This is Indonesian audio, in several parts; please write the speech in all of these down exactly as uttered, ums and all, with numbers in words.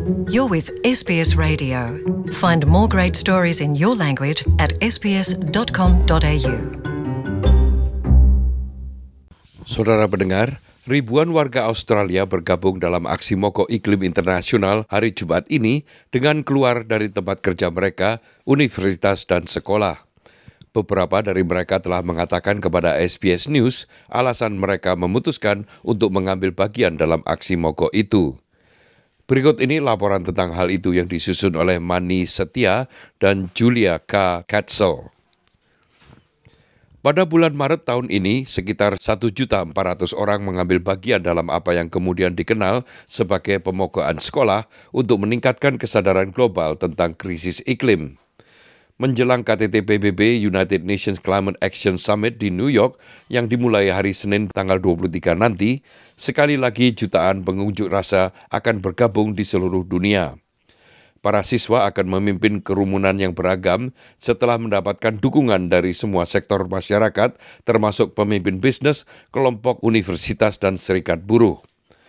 You're with S B S Radio. Find more great stories in your language at s b s dot com dot a u. Saudara pendengar, ribuan warga Australia bergabung dalam aksi mogok iklim internasional hari Jumat ini dengan keluar dari tempat kerja mereka, universitas dan sekolah. Beberapa dari mereka telah mengatakan kepada S B S News alasan mereka memutuskan untuk mengambil bagian dalam aksi mogok itu. Berikut ini laporan tentang hal itu yang disusun oleh Mani Setia dan Julia K. Katzel. Pada bulan Maret tahun ini, sekitar satu juta empat ratus orang mengambil bagian dalam apa yang kemudian dikenal sebagai pemogokan sekolah untuk meningkatkan kesadaran global tentang krisis iklim. Menjelang K T T P B B United Nations Climate Action Summit di New York yang dimulai hari Senin tanggal dua puluh tiga nanti, sekali lagi jutaan pengunjuk rasa akan bergabung di seluruh dunia. Para siswa akan memimpin kerumunan yang beragam setelah mendapatkan dukungan dari semua sektor masyarakat, termasuk pemimpin bisnis, kelompok universitas dan serikat buruh.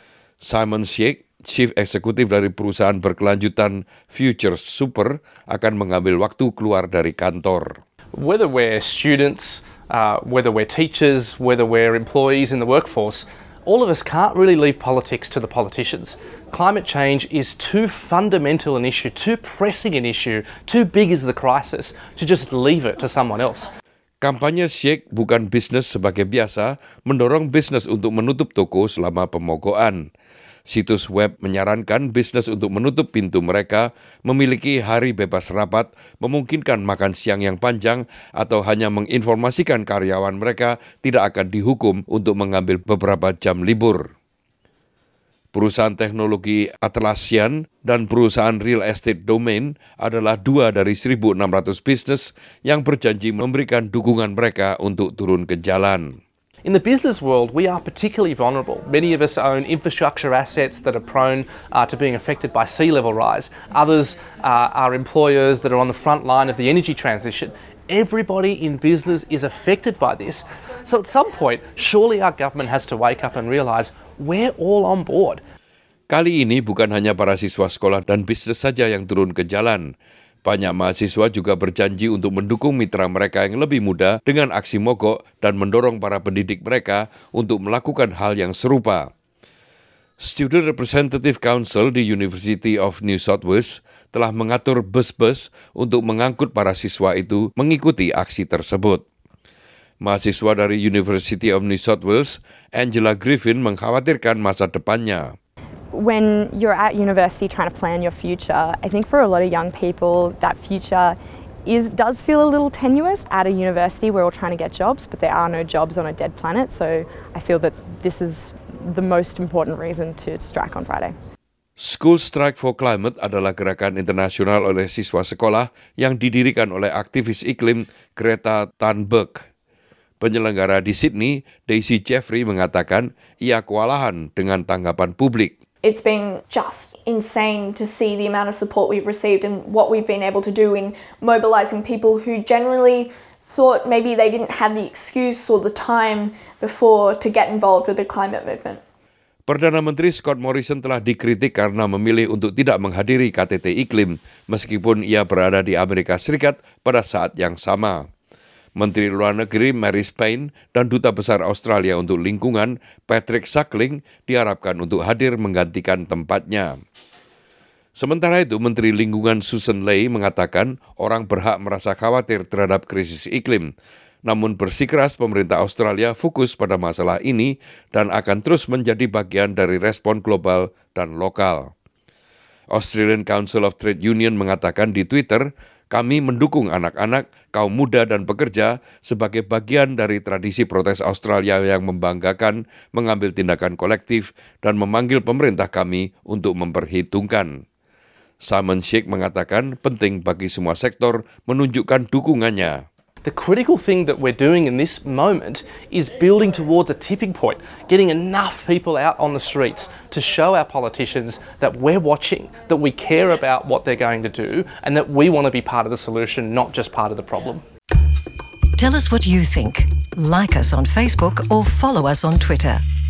Simon Sheikh, Chief Executive dari perusahaan berkelanjutan Future Super, akan mengambil waktu keluar dari kantor. Whether we're students, uh, whether we're teachers, whether we're employees in the workforce, all of us can't really leave politics to the politicians. Climate change is too fundamental an issue, too pressing an issue, too big is the crisis to just leave it to someone else. Kampanye Sheikh bukan bisnis sebagai biasa, mendorong bisnis untuk menutup toko selama pemogokan. Situs web menyarankan bisnis untuk menutup pintu mereka, memiliki hari bebas rapat, memungkinkan makan siang yang panjang, atau hanya menginformasikan karyawan mereka tidak akan dihukum untuk mengambil beberapa jam libur. Perusahaan teknologi Atlassian dan perusahaan real estate Domain adalah dua dari seribu enam ratus bisnis yang berjanji memberikan dukungan mereka untuk turun ke jalan. In the business world, we are particularly vulnerable. Many of us own infrastructure assets that are prone uh, to being affected by sea level rise. Others uh, are employers that are on the front line of the energy transition. Everybody in business is affected by this. So at some point, surely our government has to wake up and realise we're all on board. Kali ini bukan hanya para siswa sekolah dan bisnis saja yang turun ke jalan. Banyak mahasiswa juga berjanji untuk mendukung mitra mereka yang lebih muda dengan aksi mogok dan mendorong para pendidik mereka untuk melakukan hal yang serupa. Student Representative Council di University of New South Wales telah mengatur bus-bus untuk mengangkut para siswa itu mengikuti aksi tersebut. Mahasiswa dari University of New South Wales, Angela Griffin, mengkhawatirkan masa depannya. When you're at university trying to plan your future, I think for a lot of young people that future is does feel a little tenuous. At a university we're all trying to get jobs, but there are no jobs on a dead planet, so I feel that this is the most important reason to strike on Friday. School Strike for Climate adalah gerakan internasional oleh siswa sekolah yang didirikan oleh aktivis iklim Greta Thunberg. Penyelenggara di Sydney, Daisy Jeffrey, mengatakan ia kewalahan dengan tanggapan publik. It's been just insane to see the amount of support we've received and what we've been able to do in mobilising people who generally thought maybe they didn't have the excuse or the time before to get involved with the climate movement. Perdana Menteri Scott Morrison telah dikritik karena memilih untuk tidak menghadiri K T T iklim meskipun ia berada di Amerika Serikat pada saat yang sama. Menteri Luar Negeri Mary Spain dan Duta Besar Australia untuk Lingkungan Patrick Suckling diharapkan untuk hadir menggantikan tempatnya. Sementara itu, Menteri Lingkungan Susan Ley mengatakan orang berhak merasa khawatir terhadap krisis iklim. Namun bersikeras pemerintah Australia fokus pada masalah ini dan akan terus menjadi bagian dari respon global dan lokal. Australian Council of Trade Union mengatakan di Twitter, kami mendukung anak-anak, kaum muda dan pekerja sebagai bagian dari tradisi protes Australia yang membanggakan, mengambil tindakan kolektif dan memanggil pemerintah kami untuk memperhitungkan. Simon Sheikh mengatakan penting bagi semua sektor menunjukkan dukungannya. The critical thing that we're doing in this moment is building towards a tipping point, getting enough people out on the streets to show our politicians that we're watching, that we care about what they're going to do, and that we want to be part of the solution, not just part of the problem. Tell us what you think. Like us on Facebook or follow us on Twitter.